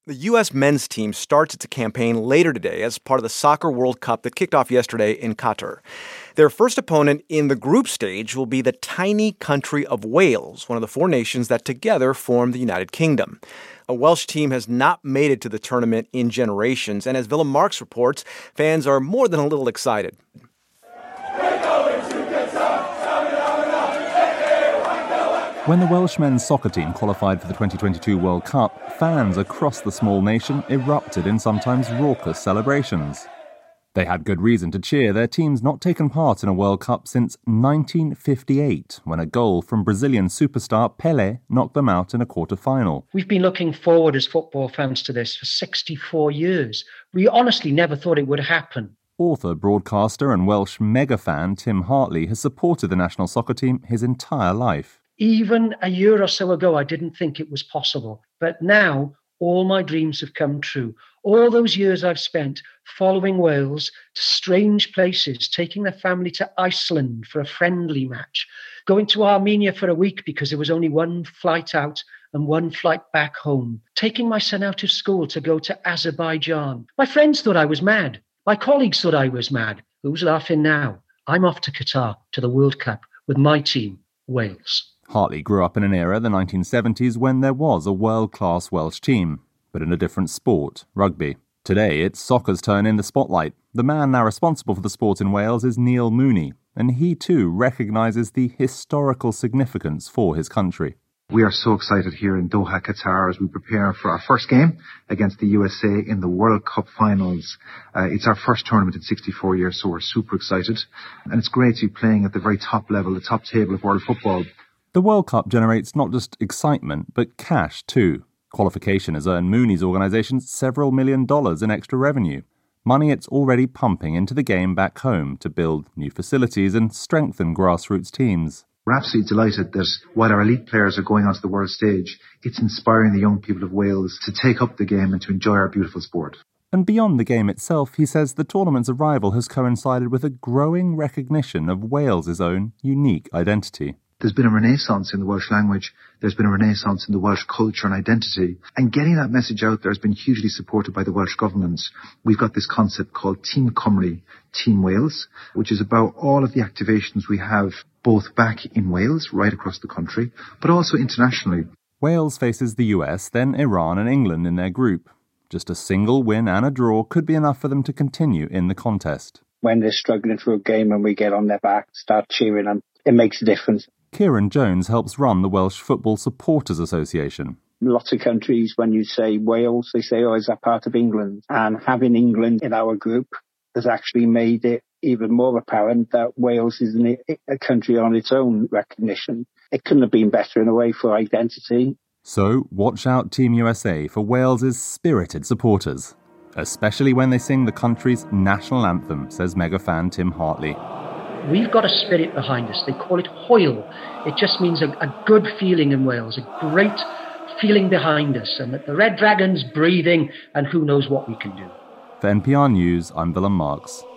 The U.S. men's team starts its campaign later today as part of the Soccer World Cup that kicked off yesterday in Qatar. Their first opponent in the group stage will be the tiny country of Wales, one of the four nations that together form the United Kingdom. A Welsh team has not made it to the tournament in generations, and as Willem Marx reports, fans are more than a little excited. When the Welsh men's soccer team qualified for the 2022 World Cup, fans across the small nation erupted in sometimes raucous celebrations. They had good reason to cheer. Their team's not taken part in a World Cup since 1958, when a goal from Brazilian superstar Pelé knocked them out in a quarter-final. We've been looking forward as football fans to this for 64 years. We honestly never thought it would happen. Author, broadcaster and Welsh mega-fan Tim Hartley has supported the national soccer team his entire life. Even a year or so ago, I didn't think it was possible. But now, all my dreams have come true. All those years I've spent following Wales to strange places, taking their family to Iceland for a friendly match, going to Armenia for a week because there was only one flight out and one flight back home, taking my son out of school to go to Azerbaijan. My friends thought I was mad. My colleagues thought I was mad. Who's laughing now? I'm off to Qatar, to the World Cup, with my team, Wales. Hartley grew up in an era, the 1970s, when there was a world-class Welsh team, but in a different sport, rugby. Today, it's soccer's turn in the spotlight. The man now responsible for the sport in Wales is Neil Mooney, and he too recognises the historical significance for his country. We are so excited here in Doha, Qatar, as we prepare for our first game against the USA in the World Cup finals. It's our first tournament in 64 years, so we're super excited. And it's great to be playing at the very top level, the top table of world football. The World Cup generates not just excitement, but cash too. Qualification has earned Mooney's organisation several $1 million in extra revenue. Money it's already pumping into the game back home to build new facilities and strengthen grassroots teams. We're absolutely delighted that while our elite players are going onto the world stage, it's inspiring the young people of Wales to take up the game and to enjoy our beautiful sport. And beyond the game itself, he says the tournament's arrival has coincided with a growing recognition of Wales's own unique identity. There's been a renaissance in the Welsh language. There's been a renaissance in the Welsh culture and identity. And getting that message out there has been hugely supported by the Welsh government. We've got this concept called Team Cymru, Team Wales, which is about all of the activations we have both back in Wales, right across the country, but also internationally. Wales faces the US, then Iran and England in their group. Just a single win and a draw could be enough for them to continue in the contest. When they're struggling through a game and we get on their back, start cheering them, it makes a difference. Kieran Jones helps run the Welsh Football Supporters Association. Lots of countries, when you say Wales, they say, oh, is that part of England? And having England in our group has actually made it even more apparent that Wales is a country on its own recognition. It couldn't have been better in a way for identity. So watch out, Team USA, for Wales's spirited supporters, especially when they sing the country's national anthem, says mega fan Tim Hartley. We've got a spirit behind us. They call it Hwyl. It just means a good feeling in Wales, a great feeling behind us, and that the Red Dragon's breathing, and who knows what we can do. For NPR News, I'm Willem Marx.